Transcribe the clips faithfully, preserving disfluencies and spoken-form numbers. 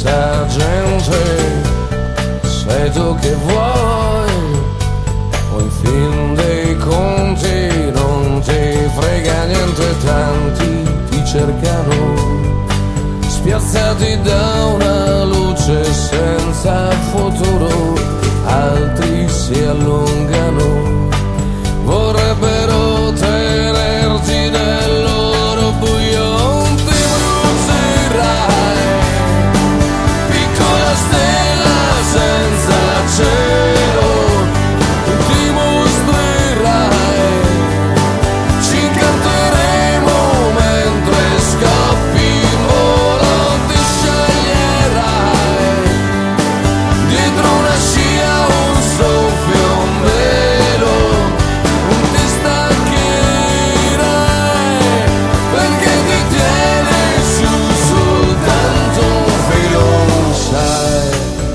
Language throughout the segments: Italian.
senza gente, sei tu che vuoi, o in fin dei conti non ti frega niente, tanti ti cercano, spiazzati da una luce senza futuro, altri si allungano, vorrebbero tenerti nel loro buio, non ti brucerai, piccola stella senza cielo, ti mostrerai, ci incanteremo mentre scappi in volo, ti sceglierai, dietro una scia un soffio, un velo, ti staccherai, perché ti tiene su soltanto un filo, sai.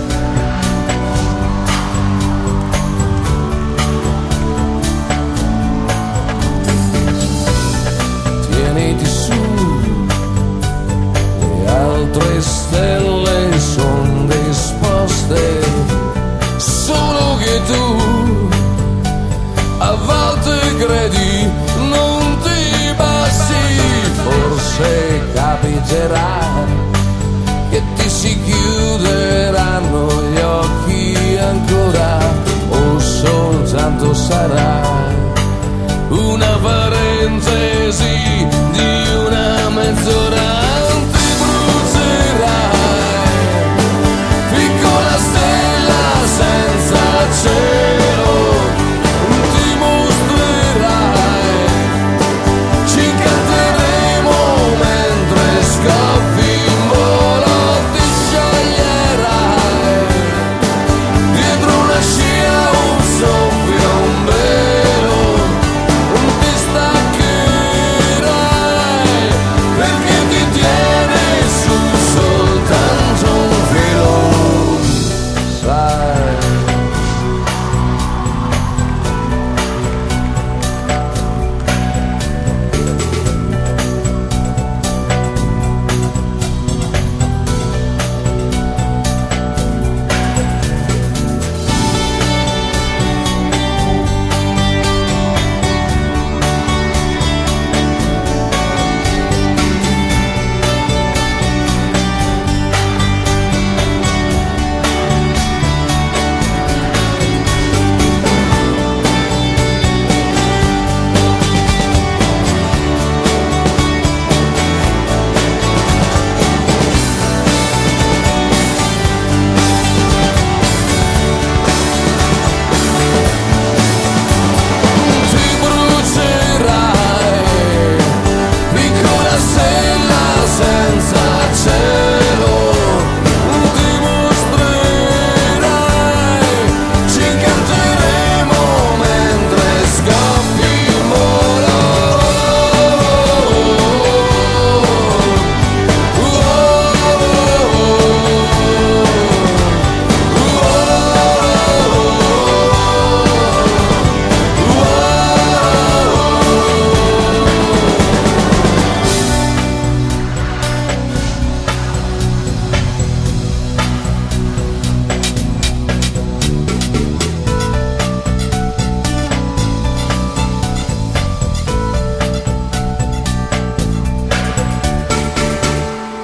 Tieniti su, le altre stelle son disposte, solo che tu a volte credi non ti basti, forse capiterà